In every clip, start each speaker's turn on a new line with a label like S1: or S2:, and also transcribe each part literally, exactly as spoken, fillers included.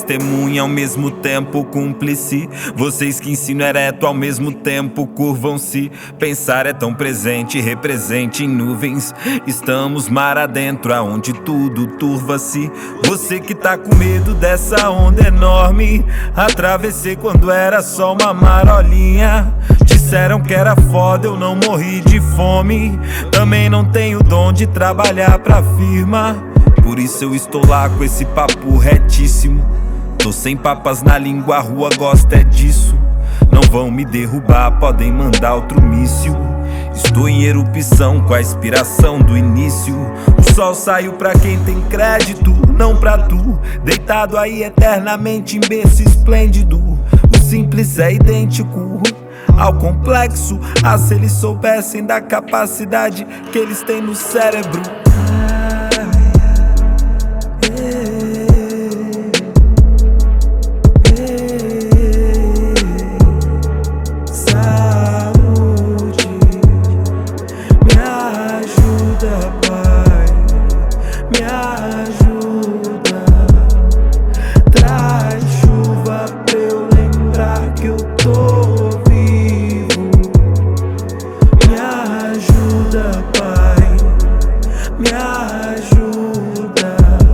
S1: testemunha ao mesmo tempo cúmplice. Vocês que ensinam ereto ao mesmo tempo curvam-se. Pensar é tão presente, represente em nuvens. Estamos mar adentro, aonde tudo turva-se. Você que tá com medo dessa onda enorme, atravessei quando era só uma marolinha. Disseram que era foda, eu não morri de fome. Também não tenho dom de trabalhar pra firma. Por isso eu estou lá com esse papo retíssimo. Tô sem papas na língua, a rua gosta é disso. Não vão me derrubar, podem mandar outro míssil. Estou em erupção com a inspiração do início. O sol saiu pra quem tem crédito, não pra tu. Deitado aí eternamente em berço esplêndido. O simples é idêntico ao complexo. Ah, se eles soubessem da capacidade que eles têm no cérebro.
S2: Me ajuda, traz chuva pra eu lembrar que eu tô vivo. Me ajuda, Pai, me ajuda,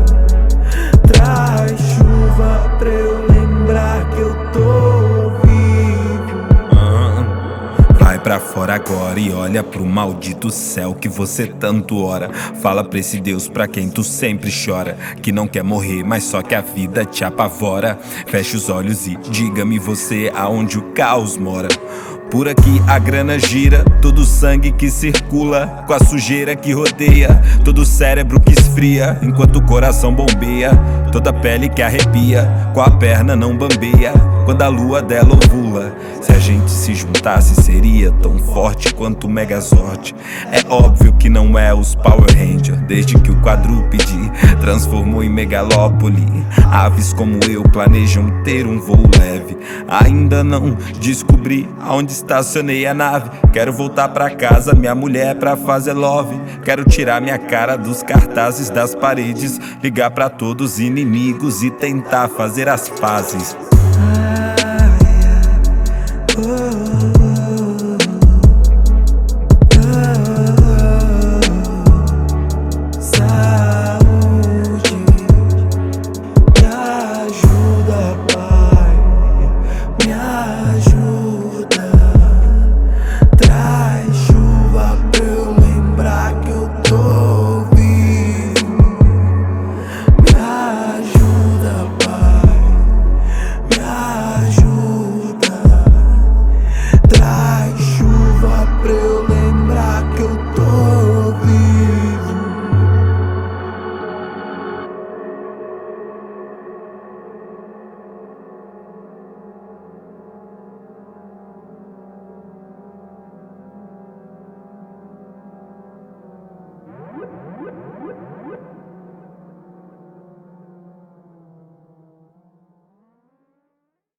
S2: traz chuva pra eu lembrar que eu tô vivo.
S1: Vai pra fora agora e olha pro maldito céu que você tanto ora. Fala pra esse Deus pra quem tu sempre chora, que não quer morrer, mas só que a vida te apavora. Feche os olhos e diga-me você aonde o caos mora. Por aqui a grana gira, todo o sangue que circula, com a sujeira que rodeia, todo o cérebro que esfria, enquanto o coração bombeia, toda a pele que arrepia, com a perna não bambeia, quando a lua dela ovula. Se a gente se juntasse seria tão forte quanto o Megazord. É óbvio que não é os Power Rangers, desde que o quadrúpede transformou em megalópole. Aves como eu planejam ter um voo leve. Ainda não descobri aonde estacionei a nave. Quero voltar pra casa, minha mulher pra fazer love. Quero tirar minha cara dos cartazes das paredes, ligar pra todos os inimigos e tentar fazer as pazes.